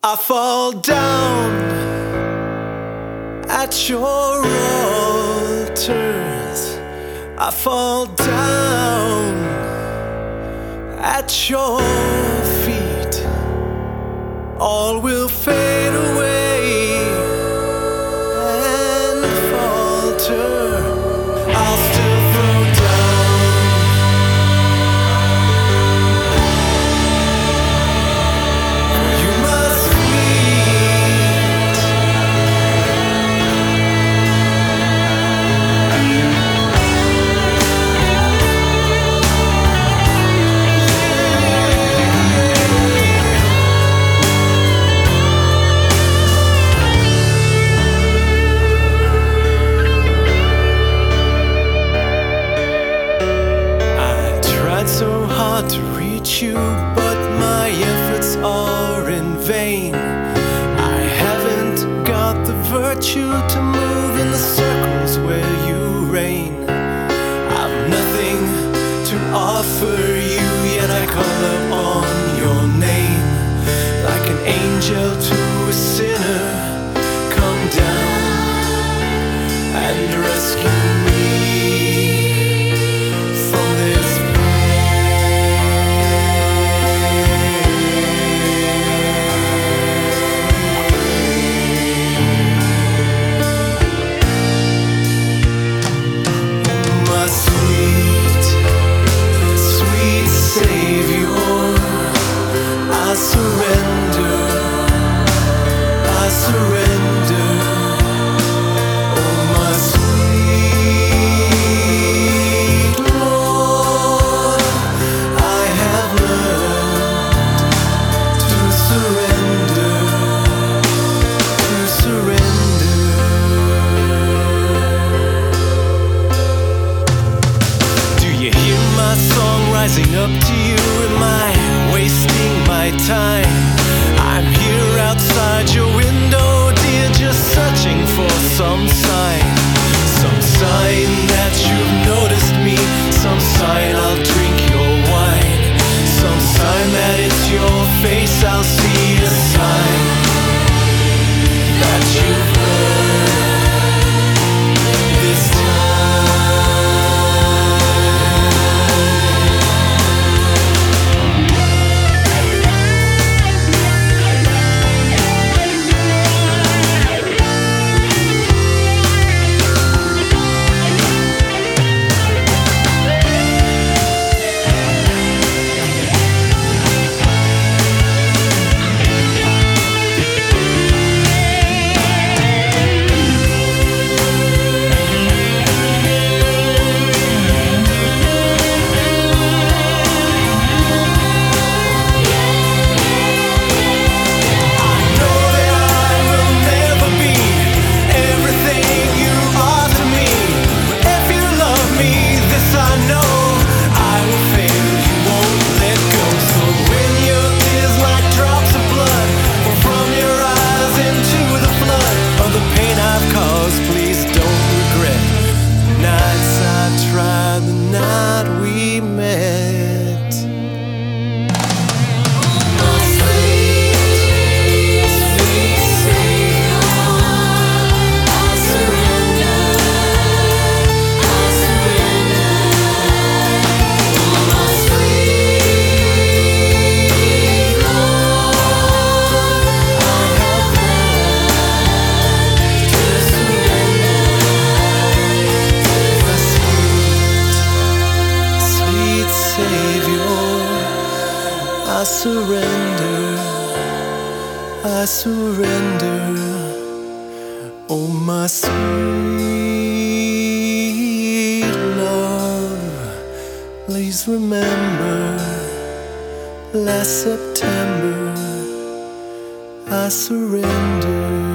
I fall down at your altars. I fall down at your feet. All will fade away and falter. I'll still throw down. You must meet. So hard to reach you, but my efforts are in vain. I haven't got the virtue to move in the circles where you reign. I've nothing to offer you, yet I call upon your name. Like an angel to a sinner, come down and rescue me. Rising up to you, am I wasting my time? I'm here outside your window, dear, just searching for some sign. Some sign that you've noticed me, some sign I'll drink your wine. Some sign that it's your face, I'll see a sign that you've heard this time. I surrender, oh my sweet love. Please remember, last September I surrendered.